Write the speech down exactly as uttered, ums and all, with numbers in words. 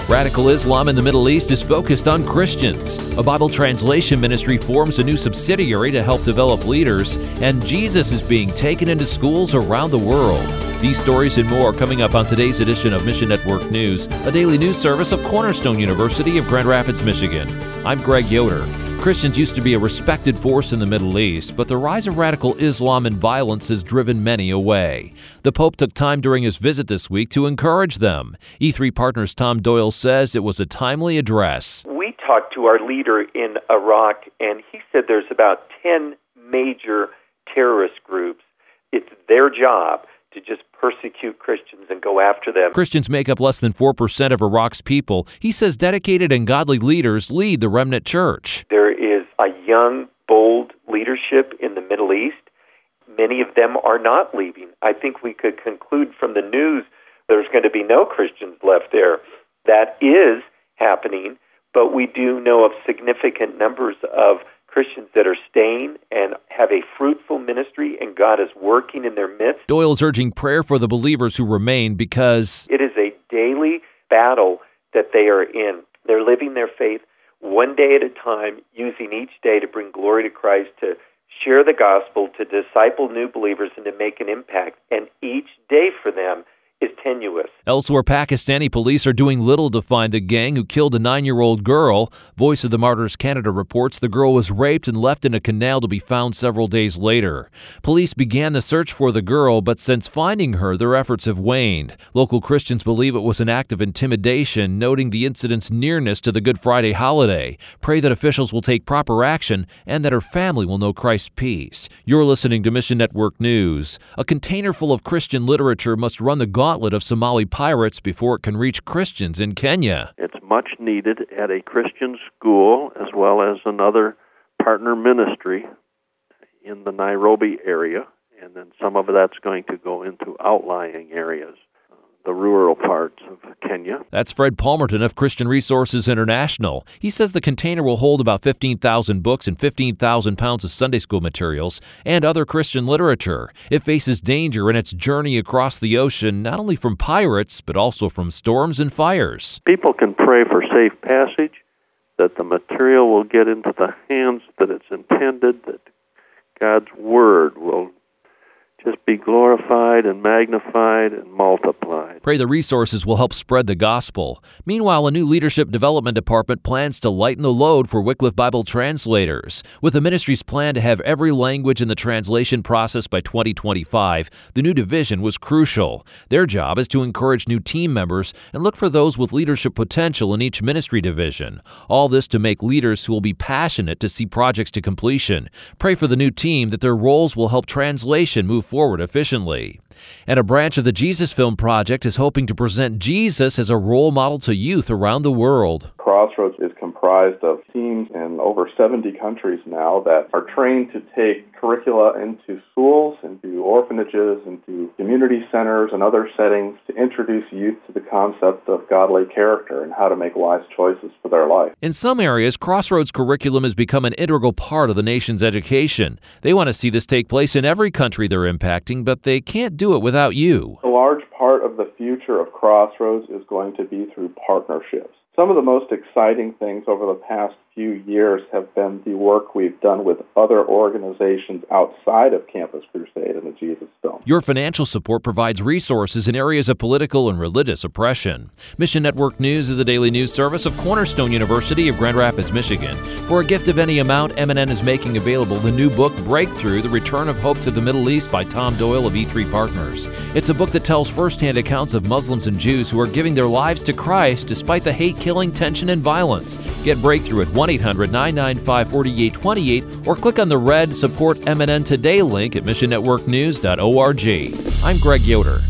Radical Islam in the Middle East is focused on Christians. A Bible translation ministry forms a new subsidiary to help develop leaders, and Jesus is being taken into schools around the world. These stories and more coming up on today's edition of Mission Network News, a daily news service of Cornerstone University of Grand Rapids, Michigan. I'm Greg Yoder. Christians used to be a respected force in the Middle East, but the rise of radical Islam and violence has driven many away. The Pope took time during his visit this week to encourage them. E three Partners' Tom Doyle says it was a timely address. We talked to our leader in Iraq, and he said there's about ten major terrorist groups. It's their job to just persecute Christians and go after them. Christians make up less than four percent of Iraq's people. He says dedicated and godly leaders lead the remnant church. There is a young, bold leadership in the Middle East. Many of them are not leaving. I think we could conclude from the news there's going to be no Christians left there. That is happening, but we do know of significant numbers of Christians that are staying and have a fruitful ministry, and God is working in their midst. Doyle is urging prayer for the believers who remain because it is a daily battle that they are in. They're living their faith one day at a time, using each day to bring glory to Christ, to share the gospel, to disciple new believers, and to make an impact. And each day for them is tenuous. Elsewhere, Pakistani police are doing little to find the gang who killed a nine-year-old girl. Voice of the Martyrs Canada reports the girl was raped and left in a canal to be found several days later. Police began the search for the girl, but since finding her, their efforts have waned. Local Christians believe it was an act of intimidation, noting the incident's nearness to the Good Friday holiday. Pray that officials will take proper action and that her family will know Christ's peace. You're listening to Mission Network News. A container full of Christian literature must run the gauntlet of Somali pirates before it can reach Christians in Kenya. It's much needed at a Christian school as well as another partner ministry in the Nairobi area, and then some of that's going to go into outlying areas, uh, the rural parts of Kenya. That's Fred Palmerton of Christian Resources International. He says the container will hold about fifteen thousand books and fifteen thousand pounds of Sunday school materials and other Christian literature. It faces danger in its journey across the ocean, not only from pirates, but also from storms and fires. People can pray for safe passage, that the material will get into the hands that it's intended, that God's Word will just be glorified and magnified and multiplied. Pray the resources will help spread the gospel. Meanwhile, a new leadership development department plans to lighten the load for Wycliffe Bible translators. With the ministry's plan to have every language in the translation process by twenty twenty-five, the new division was crucial. Their job is to encourage new team members and look for those with leadership potential in each ministry division. All this to make leaders who will be passionate to see projects to completion. Pray for the new team that their roles will help translation move forward efficiently. And a branch of the Jesus Film Project is hoping to present Jesus as a role model to youth around the world. Crossroads is comprised of teams in over seventy countries now that are trained to take curricula into schools, into orphanages, into community centers and other settings to introduce youth to the concept of godly character and how to make wise choices for their life. In some areas, Crossroads curriculum has become an integral part of the nation's education. They want to see this take place in every country they're impacting, but they can't do it without you. A large part of the future of Crossroads is going to be through partnerships. Some of the most exciting things over the past few years have been the work we've done with other organizations outside of Campus Crusade and the Jesus Film. Your financial support provides resources in areas of political and religious oppression. Mission Network News is a daily news service of Cornerstone University of Grand Rapids, Michigan. For a gift of any amount, M and N is making available the new book, Breakthrough, The Return of Hope to the Middle East by Tom Doyle of E three Partners. It's a book that tells firsthand accounts of Muslims and Jews who are giving their lives to Christ despite the hate, killing, tension, and violence. Get Breakthrough at one eight hundred nine nine five four eight two eight or click on the red Support M and N Today link at mission network news dot org. I'm Greg Yoder.